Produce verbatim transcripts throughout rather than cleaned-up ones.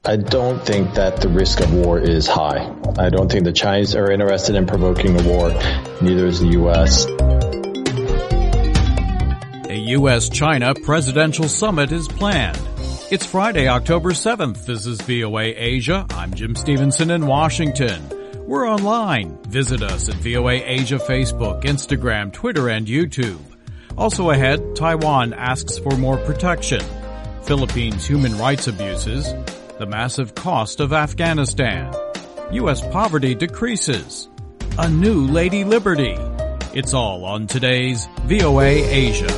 I don't think that the risk of war is high. I don't think the Chinese are interested in provoking a war. Neither is the U S. A U S China presidential summit is planned. It's Friday, October seventh. This is V O A Asia. I'm Jim Stevenson in Washington. We're online. Visit us at V O A Asia Facebook, Instagram, Twitter, and YouTube. Also ahead, Taiwan asks for more protection. Philippines' human rights abuses. The massive cost of Afghanistan. U S poverty decreases. A new Lady Liberty. It's all on today's V O A Asia.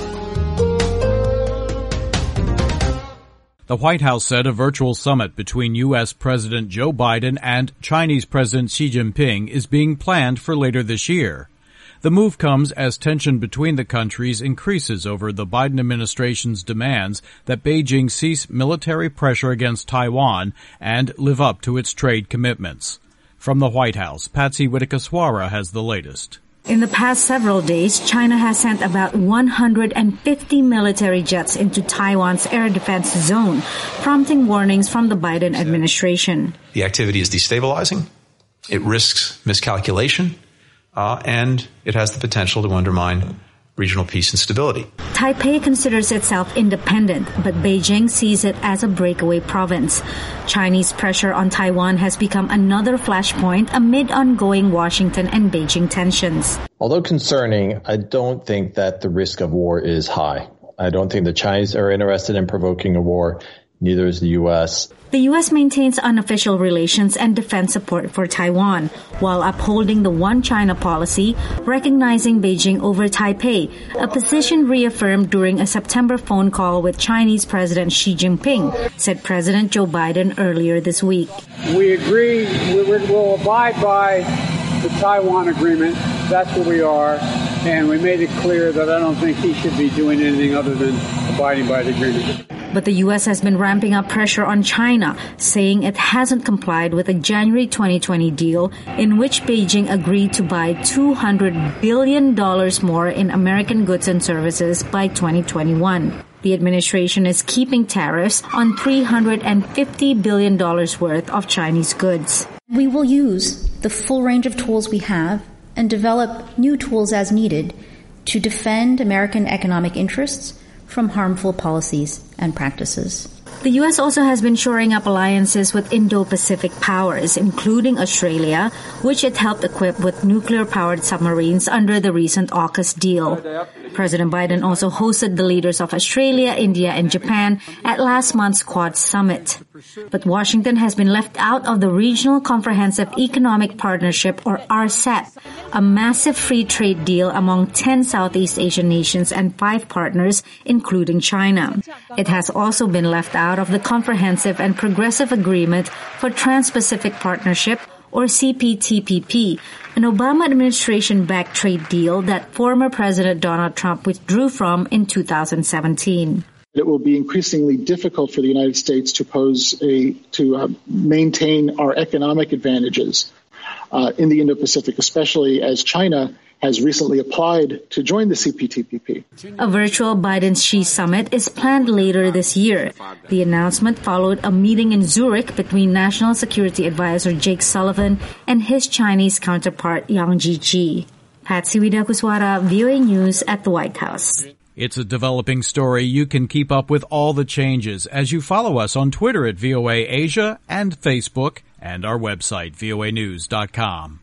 The White House said a virtual summit between U S President Joe Biden and Chinese President Xi Jinping is being planned for later this year. The move comes as tension between the countries increases over the Biden administration's demands that Beijing cease military pressure against Taiwan and live up to its trade commitments. From the White House, Patsy Widakuswara has the latest. In the past several days, China has sent about one hundred fifty military jets into Taiwan's air defense zone, prompting warnings from the Biden administration. The activity is destabilizing. It risks miscalculation. Uh, and it has the potential to undermine regional peace and stability. Taipei considers itself independent, but Beijing sees it as a breakaway province. Chinese pressure on Taiwan has become another flashpoint amid ongoing Washington and Beijing tensions. Although concerning, I don't think that the risk of war is high. I don't think the Chinese are interested in provoking a war. Neither is the U S. The U S maintains unofficial relations and defense support for Taiwan, while upholding the One China policy, recognizing Beijing over Taipei, a position reaffirmed during a September phone call with Chinese President Xi Jinping, said President Joe Biden earlier this week. We agree, we will abide by the Taiwan agreement. That's what we are. And we made it clear that I don't think he should be doing anything other than abiding by the agreement. But the U S has been ramping up pressure on China, saying it hasn't complied with a January twenty twenty deal in which Beijing agreed to buy two hundred billion dollars more in American goods and services by twenty twenty-one. The administration is keeping tariffs on three hundred fifty billion dollars worth of Chinese goods. We will use the full range of tools we have and develop new tools as needed to defend American economic interests from harmful policies and practices. The U S also has been shoring up alliances with Indo-Pacific powers, including Australia, which it helped equip with nuclear-powered submarines under the recent AUKUS deal. President Biden also hosted the leaders of Australia, India, and Japan at last month's Quad Summit. But Washington has been left out of the Regional Comprehensive Economic Partnership, or R C E P, a massive free trade deal among ten Southeast Asian nations and five partners, including China. It has also been left out of the Comprehensive and Progressive Agreement for Trans-Pacific Partnership, or C P T P P, an Obama administration-backed trade deal that former President Donald Trump withdrew from in two thousand seventeen. It will be increasingly difficult for the United States to pose a to uh, maintain our economic advantages uh, in the Indo-Pacific, especially as China has recently applied to join the C P T P P. A virtual Biden-Xi summit is planned later this year. The announcement followed a meeting in Zurich between National Security Advisor Jake Sullivan and his Chinese counterpart Yang Jiechi. Patsy Widakuswara, V O A News at the White House. It's a developing story. You can keep up with all the changes as you follow us on Twitter at V O A Asia and Facebook and our website, V O A news dot com.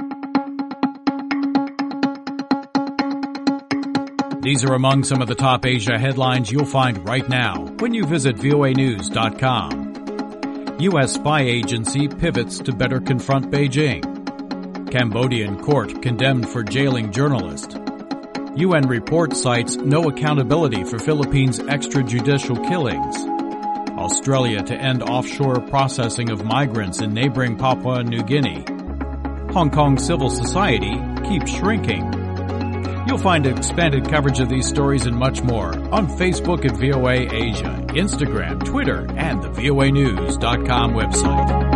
These are among some of the top Asia headlines you'll find right now when you visit V O A news dot com. U S spy agency pivots to better confront Beijing. Cambodian court condemned for jailing journalist. U N report cites no accountability for Philippines' extrajudicial killings. Australia to end offshore processing of migrants in neighboring Papua New Guinea. Hong Kong civil society keeps shrinking. You'll find expanded coverage of these stories and much more on Facebook at V O A Asia, Instagram, Twitter, and the V O A news dot com website.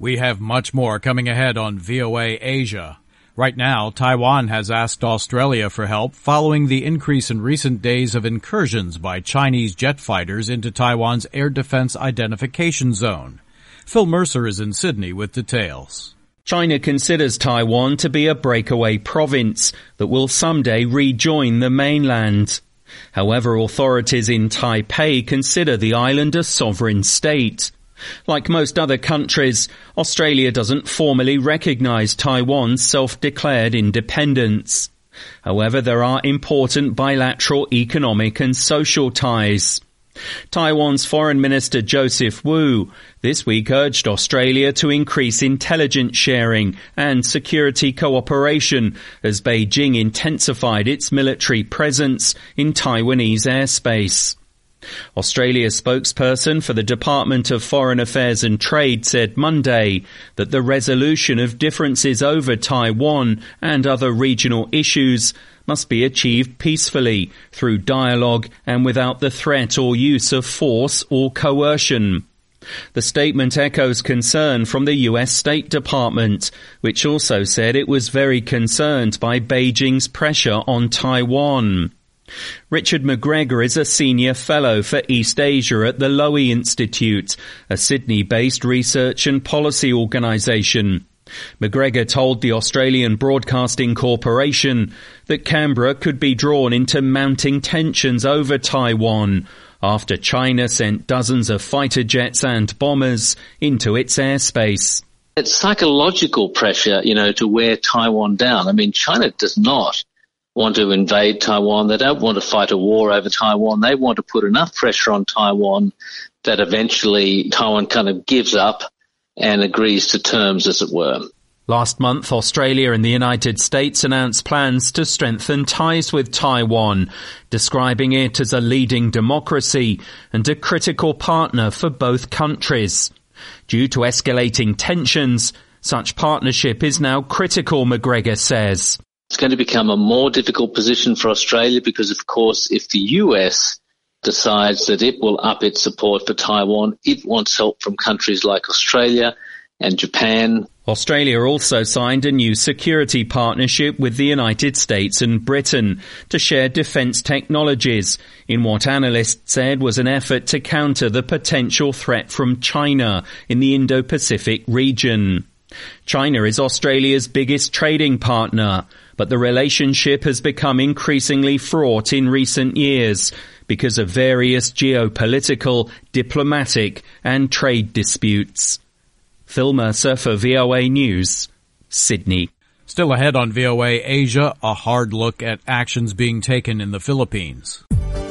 We have much more coming ahead on V O A Asia. Right now, Taiwan has asked Australia for help following the increase in recent days of incursions by Chinese jet fighters into Taiwan's air defense identification zone. Phil Mercer is in Sydney with details. China considers Taiwan to be a breakaway province that will someday rejoin the mainland. However, authorities in Taipei consider the island a sovereign state. Like most other countries, Australia doesn't formally recognise Taiwan's self-declared independence. However, there are important bilateral economic and social ties. Taiwan's Foreign Minister Joseph Wu this week urged Australia to increase intelligence sharing and security cooperation as Beijing intensified its military presence in Taiwanese airspace. Australia's spokesperson for the Department of Foreign Affairs and Trade said Monday that the resolution of differences over Taiwan and other regional issues must be achieved peacefully through dialogue and without the threat or use of force or coercion. The statement echoes concern from the U S State Department, which also said it was very concerned by Beijing's pressure on Taiwan. Richard McGregor is a senior fellow for East Asia at the Lowy Institute, a Sydney-based research and policy organisation. McGregor told the Australian Broadcasting Corporation that Canberra could be drawn into mounting tensions over Taiwan after China sent dozens of fighter jets and bombers into its airspace. It's psychological pressure, you know, to wear Taiwan down. I mean, China does not want to invade Taiwan. They don't want to fight a war over Taiwan. They want to put enough pressure on Taiwan that eventually Taiwan kind of gives up and agrees to terms, as it were. Last month, Australia and the United States announced plans to strengthen ties with Taiwan, describing it as a leading democracy and a critical partner for both countries. Due to escalating tensions, such partnership is now critical, McGregor says. It's going to become a more difficult position for Australia because, of course, if the U S decides that it will up its support for Taiwan, it wants help from countries like Australia and Japan. Australia also signed a new security partnership with the United States and Britain to share defence technologies in what analysts said was an effort to counter the potential threat from China in the Indo-Pacific region. China is Australia's biggest trading partner, but the relationship has become increasingly fraught in recent years because of various geopolitical, diplomatic and trade disputes. Phil Mercer for V O A News, Sydney. Still ahead on V O A Asia, a hard look at actions being taken in the Philippines.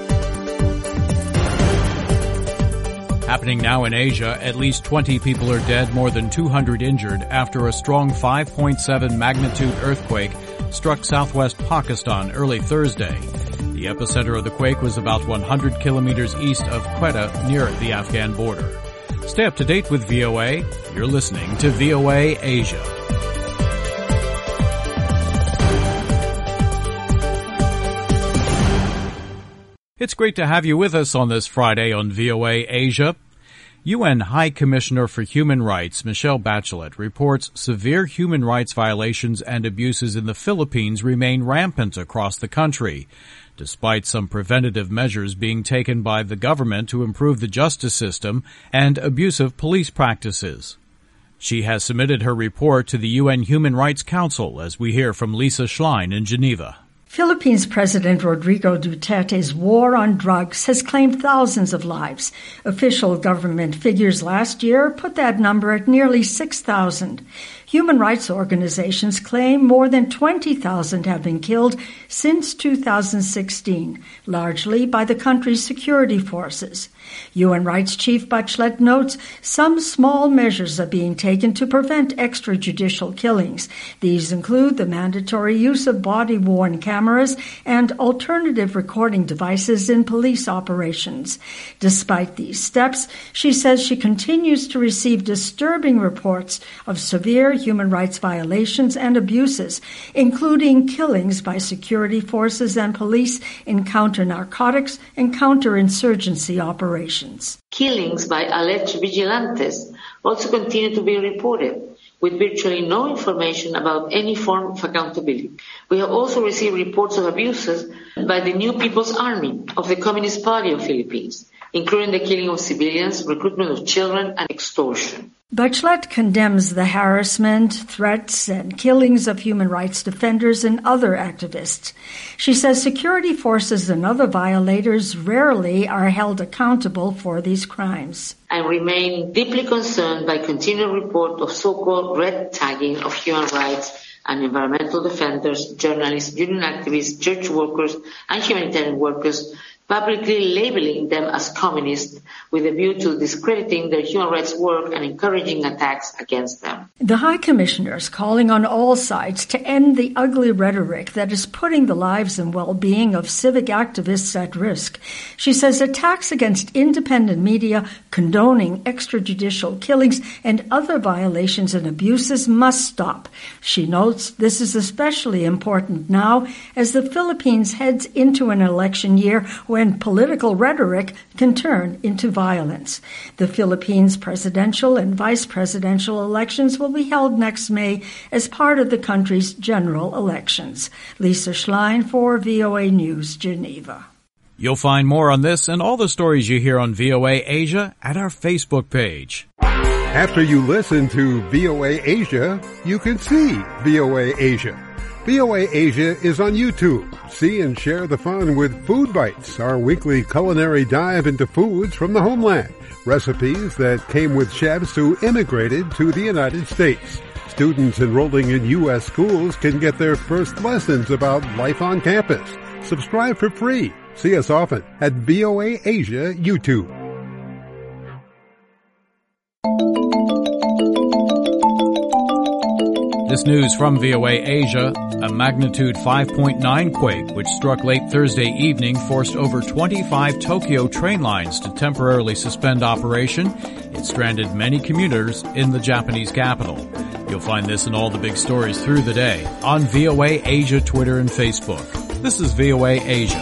Happening now in Asia, at least twenty people are dead, more than two hundred injured after a strong five point seven magnitude earthquake struck southwest Pakistan early Thursday. The epicenter of the quake was about one hundred kilometers east of Quetta near the Afghan border. Stay up to date with V O A. You're listening to V O A Asia. It's great to have you with us on this Friday on V O A Asia. U N High Commissioner for Human Rights Michelle Bachelet reports severe human rights violations and abuses in the Philippines remain rampant across the country, despite some preventative measures being taken by the government to improve the justice system and abusive police practices. She has submitted her report to the U N Human Rights Council, as we hear from Lisa Schlein in Geneva. Philippines President Rodrigo Duterte's war on drugs has claimed thousands of lives. Official government figures last year put that number at nearly six thousand. Human rights organizations claim more than twenty thousand have been killed since two thousand sixteen, largely by the country's security forces. U N Rights Chief Bachelet notes some small measures are being taken to prevent extrajudicial killings. These include the mandatory use of body-worn cameras and alternative recording devices in police operations. Despite these steps, she says she continues to receive disturbing reports of severe human rights violations and abuses, including killings by security forces and police in counter-narcotics and counterinsurgency operations. Killings by alleged vigilantes also continue to be reported, with virtually no information about any form of accountability. We have also received reports of abuses by the New People's Army of the Communist Party of Philippines, including the killing of civilians, recruitment of children, and extortion. Bachelet condemns the harassment, threats, and killings of human rights defenders and other activists. She says security forces and other violators rarely are held accountable for these crimes. I remain deeply concerned by continued report of so-called red tagging of human rights and environmental defenders, journalists, union activists, church workers, and humanitarian workers, publicly labeling them as communists with a view to discrediting their human rights work and encouraging attacks against them. The High Commissioner is calling on all sides to end the ugly rhetoric that is putting the lives and well-being of civic activists at risk. She says attacks against independent media, condoning extrajudicial killings, and other violations and abuses must stop. She notes this is especially important now as the Philippines heads into an election year when political rhetoric can turn into violence. The Philippines presidential and vice presidential elections will be held next May as part of the country's general elections. Lisa Schlein for V O A News, Geneva. You'll find more on this and all the stories you hear on V O A Asia at our Facebook page. After you listen to V O A Asia, you can see V O A Asia. V O A Asia is on YouTube. See and share the fun with Food Bites, our weekly culinary dive into foods from the homeland. Recipes that came with chefs who immigrated to the United States. Students enrolling in U S schools can get their first lessons about life on campus. Subscribe for free. See us often at V O A Asia YouTube. This news from V O A Asia, a magnitude five point nine quake which struck late Thursday evening forced over twenty-five Tokyo train lines to temporarily suspend operation. It stranded many commuters in the Japanese capital. You'll find this and all the big stories through the day on V O A Asia Twitter and Facebook. This is V O A Asia.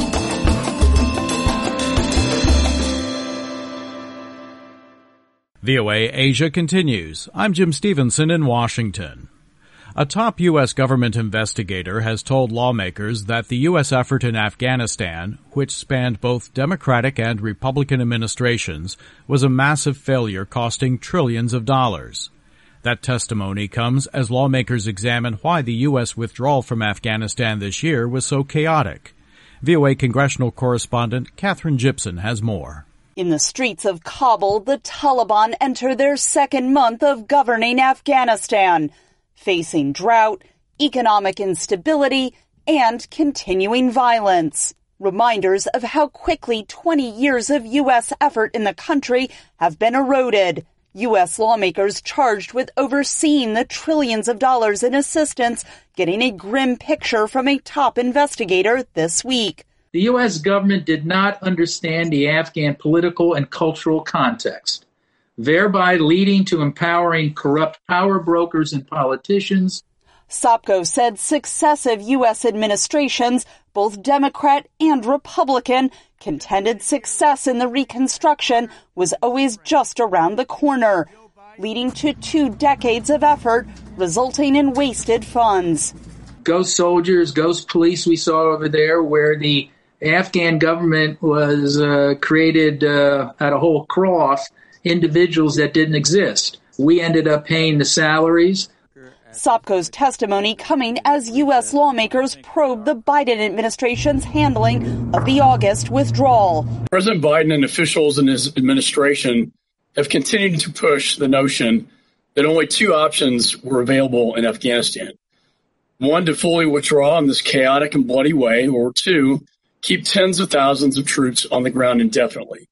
V O A Asia continues. I'm Jim Stevenson in Washington. A top U S government investigator has told lawmakers that the U S effort in Afghanistan, which spanned both Democratic and Republican administrations, was a massive failure costing trillions of dollars. That testimony comes as lawmakers examine why the U S withdrawal from Afghanistan this year was so chaotic. V O A congressional correspondent Catherine Gibson has more. In the streets of Kabul, the Taliban enter their second month of governing Afghanistan, facing drought, economic instability, and continuing violence. Reminders of how quickly twenty years of U S effort in the country have been eroded. U S lawmakers charged with overseeing the trillions of dollars in assistance getting a grim picture from a top investigator this week. The U S government did not understand the Afghan political and cultural context, thereby leading to empowering corrupt power brokers and politicians. Sopko said successive U S administrations, both Democrat and Republican, contended success in the reconstruction was always just around the corner, leading to two decades of effort, resulting in wasted funds. Ghost soldiers, ghost police we saw over there, where the Afghan government was uh, created uh, out of whole cloth, individuals that didn't exist. We ended up paying the salaries. Sopko's testimony coming as U S lawmakers probe the Biden administration's handling of the August withdrawal. President Biden and officials in his administration have continued to push the notion that only two options were available in Afghanistan. One, to fully withdraw in this chaotic and bloody way, or two, keep tens of thousands of troops on the ground indefinitely.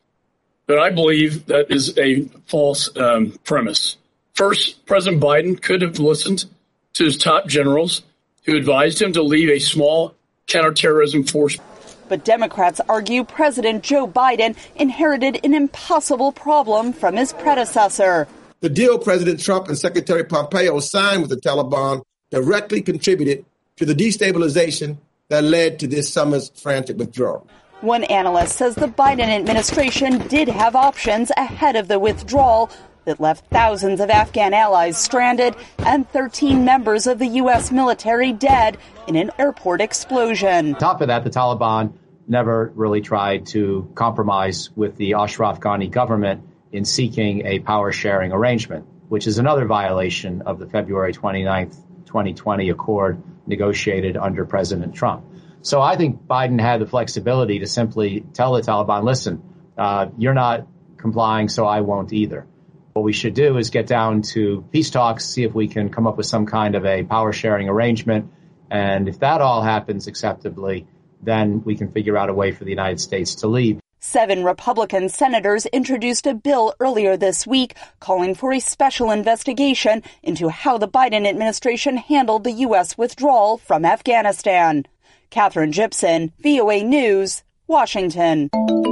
But I believe that is a false um, premise. First, President Biden could have listened to his top generals who advised him to leave a small counterterrorism force. But Democrats argue President Joe Biden inherited an impossible problem from his predecessor. The deal President Trump and Secretary Pompeo signed with the Taliban directly contributed to the destabilization that led to this summer's frantic withdrawal. One analyst says the Biden administration did have options ahead of the withdrawal that left thousands of Afghan allies stranded and thirteen members of the U S military dead in an airport explosion. On top of that, the Taliban never really tried to compromise with the Ashraf Ghani government in seeking a power-sharing arrangement, which is another violation of the February twenty-ninth, twenty twenty accord negotiated under President Trump. So I think Biden had the flexibility to simply tell the Taliban, listen, uh, you're not complying, so I won't either. What we should do is get down to peace talks, see if we can come up with some kind of a power-sharing arrangement. And if that all happens acceptably, then we can figure out a way for the United States to leave. Seven Republican senators introduced a bill earlier this week calling for a special investigation into how the Biden administration handled the U S withdrawal from Afghanistan. Catherine Gibson, V O A News, Washington.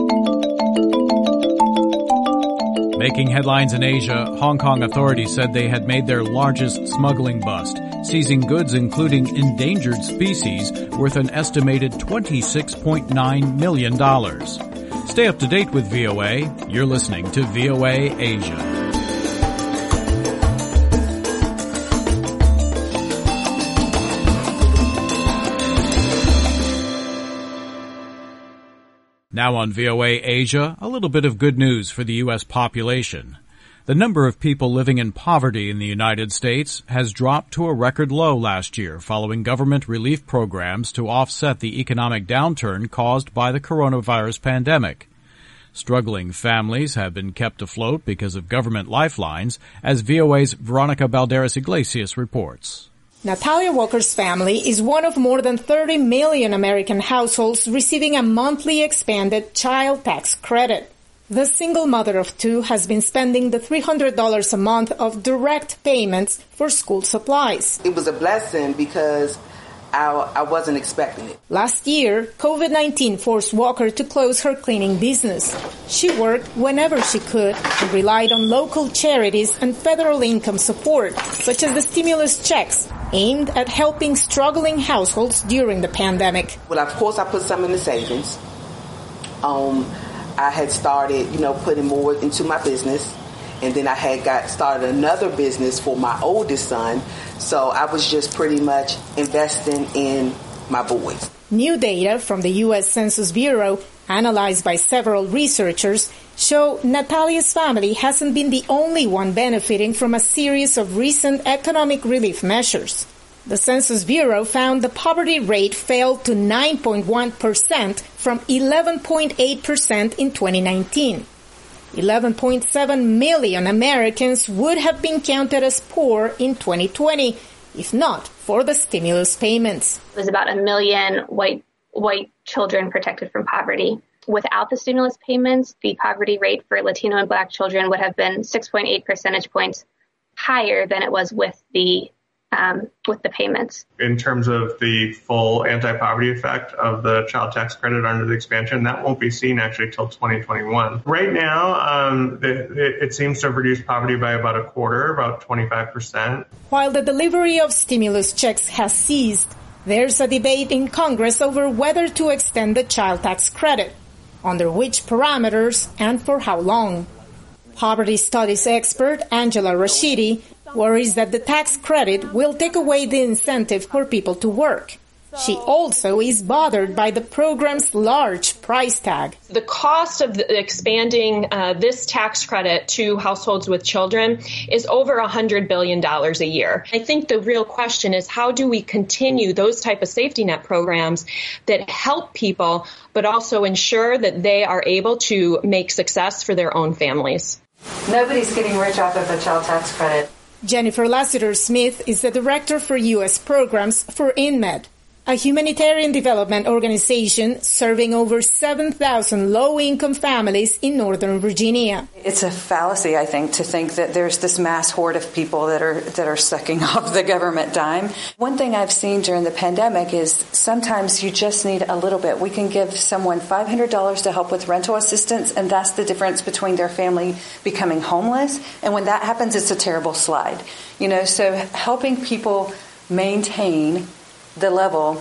Making headlines in Asia, Hong Kong authorities said they had made their largest smuggling bust, seizing goods including endangered species worth an estimated twenty-six point nine million dollars. Stay up to date with V O A. You're listening to V O A Asia. Now on V O A Asia, a little bit of good news for the U S population. The number of people living in poverty in the United States has dropped to a record low last year following government relief programs to offset the economic downturn caused by the coronavirus pandemic. Struggling families have been kept afloat because of government lifelines, as V O A's Veronica Balderas Iglesias reports. Natalia Walker's family is one of more than thirty million American households receiving a monthly expanded child tax credit. The single mother of two has been spending the three hundred dollars a month of direct payments for school supplies. It was a blessing because I, I wasn't expecting it. Last year, COVID nineteen forced Walker to close her cleaning business. She worked whenever she could and relied on local charities and federal income support, such as the stimulus checks, aimed at helping struggling households during the pandemic. Well, of course, I put some in the savings. Um, I had started, you know, putting more into my business. And then I had got started another business for my oldest son. So I was just pretty much investing in my boys. New data from the U S Census Bureau, analyzed by several researchers, show Natalia's family hasn't been the only one benefiting from a series of recent economic relief measures. The Census Bureau found the poverty rate fell to nine point one percent from eleven point eight percent in twenty nineteen. eleven point seven million Americans would have been counted as poor in twenty twenty, if not for the stimulus payments. There's about a million white white children protected from poverty. Without the stimulus payments, the poverty rate for Latino and Black children would have been six point eight percentage points higher than it was with the um, with the payments. In terms of the full anti-poverty effect of the child tax credit under the expansion, that won't be seen actually till twenty twenty-one. Right now, um, the, it, it seems to have reduced poverty by about a quarter, about twenty-five percent. While the delivery of stimulus checks has ceased, there's a debate in Congress over whether to extend the child tax credit, under which parameters and for how long. Poverty studies expert Angela Rashidi worries that the tax credit will take away the incentive for people to work. She also is bothered by the program's large price tag. The cost of the expanding uh, this tax credit to households with children is over one hundred billion dollars a year. I think the real question is, how do we continue those type of safety net programs that help people, but also ensure that they are able to make success for their own families? Nobody's getting rich off of the child tax credit. Jennifer Lassiter Smith is the director for U S programs for InMed. a humanitarian development organization serving over seven thousand low-income families in Northern Virginia. It's a fallacy, I think, to think that there's this mass horde of people that are that are sucking off the government dime. One thing I've seen during the pandemic is sometimes you just need a little bit. We can give someone five hundred dollars to help with rental assistance, and that's the difference between their family becoming homeless. And when that happens, it's a terrible slide. You know, so helping people maintain the level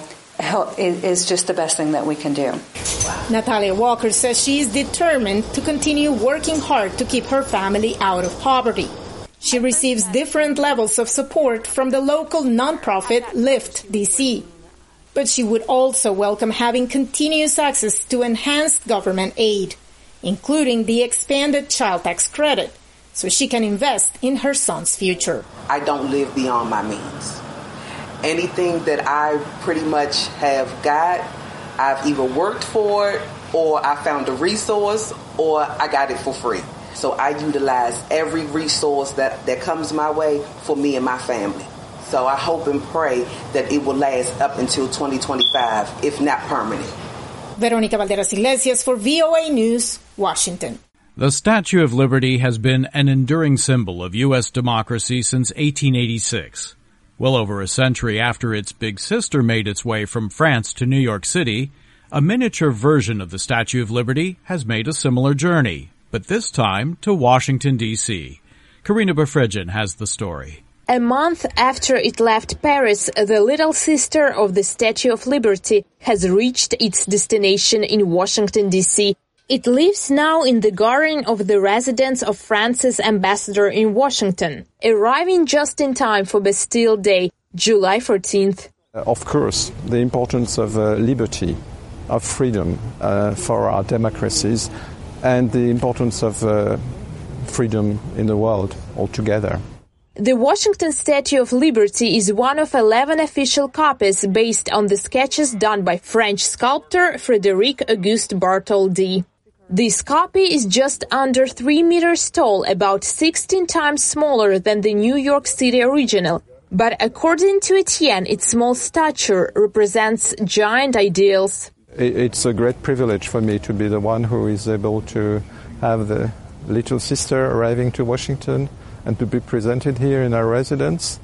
is just the best thing that we can do. Natalia Walker says she is determined to continue working hard to keep her family out of poverty. She receives different levels of support from the local nonprofit Lift D C. But she would also welcome having continuous access to enhanced government aid, including the expanded child tax credit, so she can invest in her son's future. I don't live beyond my means. Anything that I pretty much have got, I've either worked for it, or I found a resource, or I got it for free. So I utilize every resource that, that comes my way for me and my family. So I hope and pray that it will last up until twenty twenty-five, if not permanent. Veronica Valderas Iglesias for V O A News, Washington. The Statue of Liberty has been an enduring symbol of U S democracy since eighteen eighty-six. Well over a century after its big sister made its way from France to New York City, a miniature version of the Statue of Liberty has made a similar journey, but this time to Washington, D C Karina Befredjan has the story. A month after it left Paris, the little sister of the Statue of Liberty has reached its destination in Washington, D C It lives now in the garden of the residence of France's ambassador in Washington, arriving just in time for Bastille Day, July fourteenth. Of course, the importance of uh, liberty, of freedom uh, for our democracies, and the importance of uh, freedom in the world altogether. The Washington Statue of Liberty is one of eleven official copies based on the sketches done by French sculptor Frédéric Auguste Bartholdi. This copy is just under three meters tall, about sixteen times smaller than the New York City original. But according to Etienne, its small stature represents giant ideals. It's a great privilege for me to be the one who is able to have the little sister arriving to Washington and to be presented here in our residence.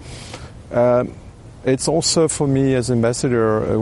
Um, it's also for me as ambassador a,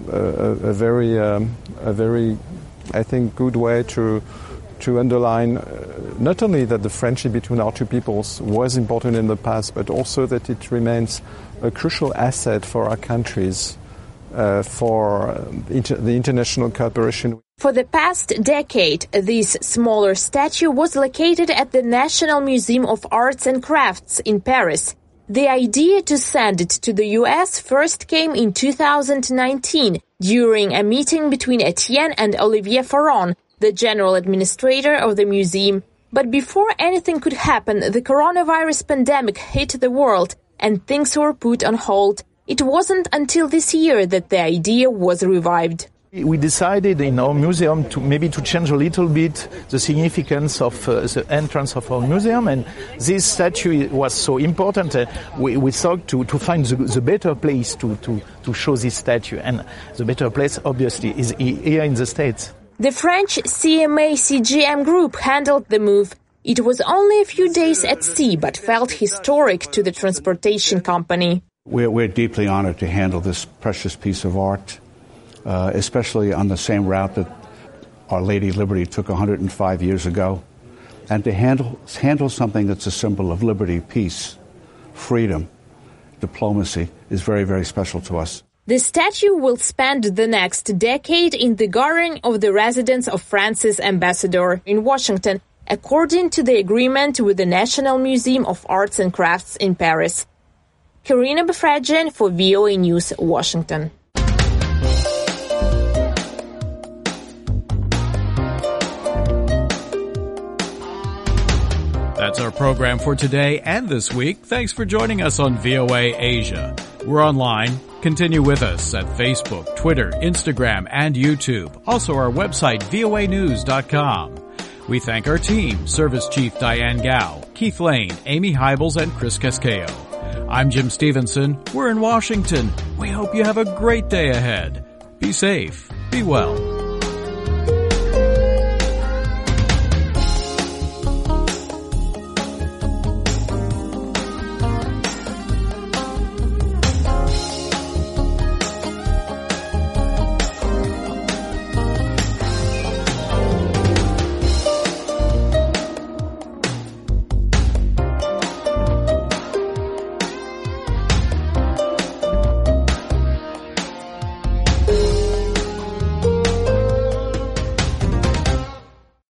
a, a very, um, a very, I think, good way to to underline uh, not only that the friendship between our two peoples was important in the past, but also that it remains a crucial asset for our countries, uh, for inter- the international cooperation. For the past decade, this smaller statue was located at the National Museum of Arts and Crafts in Paris. The idea to send it to the U S first came in two thousand nineteen during a meeting between Etienne and Olivier Faron, the general administrator of the museum. But before anything could happen, the coronavirus pandemic hit the world and things were put on hold. It wasn't until this year that the idea was revived. We decided in our museum to maybe to change a little bit the significance of uh, the entrance of our museum, and this statue was so important. Uh, we, we thought to, to find the, the better place to, to, to show this statue, and the better place obviously is here in the States. The French C M A C G M group handled the move. It was only a few days at sea, but felt historic to the transportation company. We're, we're deeply honored to handle this precious piece of art. Uh, especially on the same route that Our Lady Liberty took one hundred five years ago, and to handle handle something that's a symbol of liberty, peace, freedom, diplomacy is very, very special to us. The statue will spend the next decade in the garden of the residence of France's ambassador in Washington, according to the agreement with the National Museum of Arts and Crafts in Paris. Karina Befredjan for V O A News, Washington. That's our program for today and this week. Thanks for joining us on V O A Asia. We're online. Continue with us at Facebook, Twitter, Instagram, and YouTube. Also our website, V O A news dot com. We thank our team, Service Chief Diane Gao, Keith Lane, Amy Hybels, and Chris Casquejo. I'm Jim Stevenson. We're in Washington. We hope you have a great day ahead. Be safe. Be well.